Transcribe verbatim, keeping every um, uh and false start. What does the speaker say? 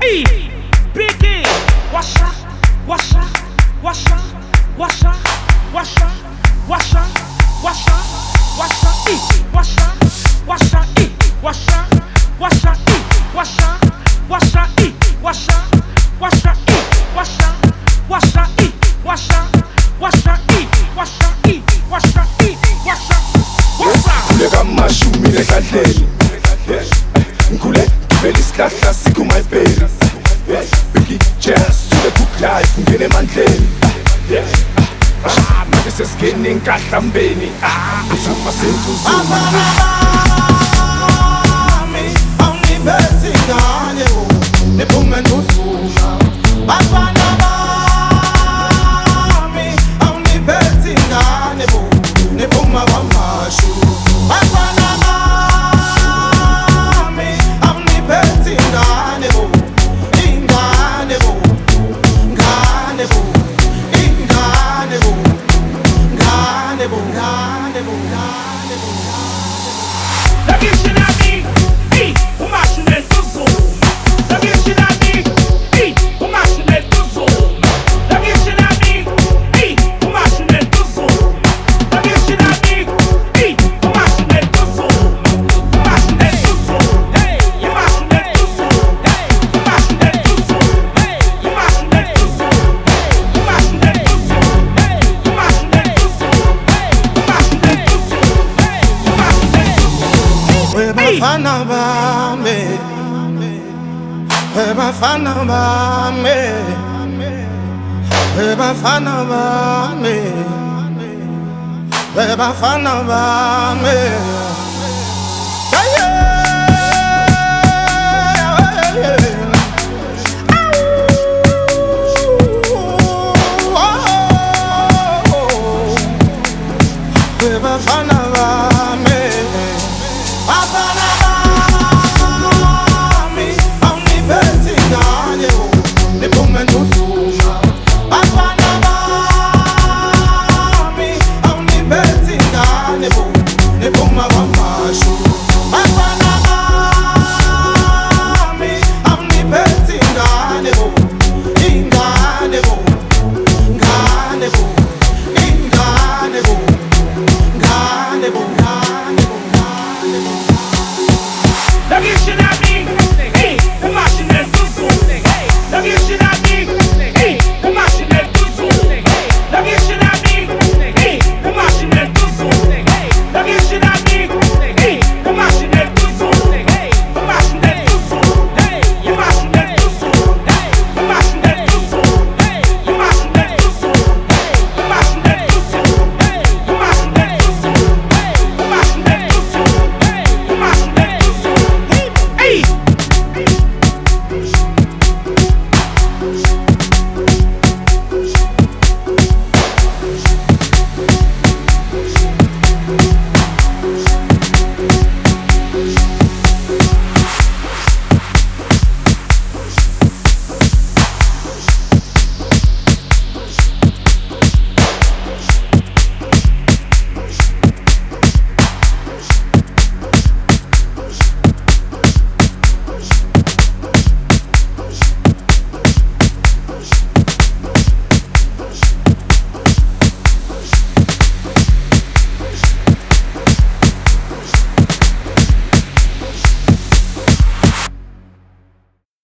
Hey, Biggie, washa, washa, washa, washa, washa, washa, washa, washa, e, washa, washa, e, washa, washa, e, washa, washa, e, washa, washa, e, washa, washa, e, washa, washa, e, washa, e, washa, e, washa, washa. Ngule kamashumi lekadleni, ngule gibela isihlahla sikhuma ibheli. Biggie jazz to the cook life, ngene emandleni. Manje sesingene enkahlambeni, uzuma sentuzuma. Awuniphethi ngane wo, niphume nozuma. Bafana bami, awuniphethi ngane wo, niphuma kwamashu. Bafana bami, awuniphethi ngane wo, ingane wo, ngane wo, ingane wo, ngane wo, ngane wo, ngane wo. La virgin a me, hey, o macho nel tuo zoom. La virgin a me, hey, o macho nel tuo zoom. La virgin a me, hey, o macho nel tuo zoom. La virgin a me, hey, o macho nel tuo zoom. O macho nel tuo zoom, hey, o macho nel tuo zoom, hey, o macho nel tuo zoom, hey, o macho nel tuo zoom, hey, o macho nel tuo zoom, hey, o macho nel tuo zoom, hey, o macho nel tuo zoom, hey, o macho nel tuo zoom. We bafana bami, we bafana bami, we bafana bami, we bafana bami. Yeah, yeah, yeah, yeah. Ooh, oh, we bafana bami. Bafana bami, awuniphethi ngane wo, niphume nozuma. Bafana bami, awuniphethi ngane wo, niphuma kwamashu.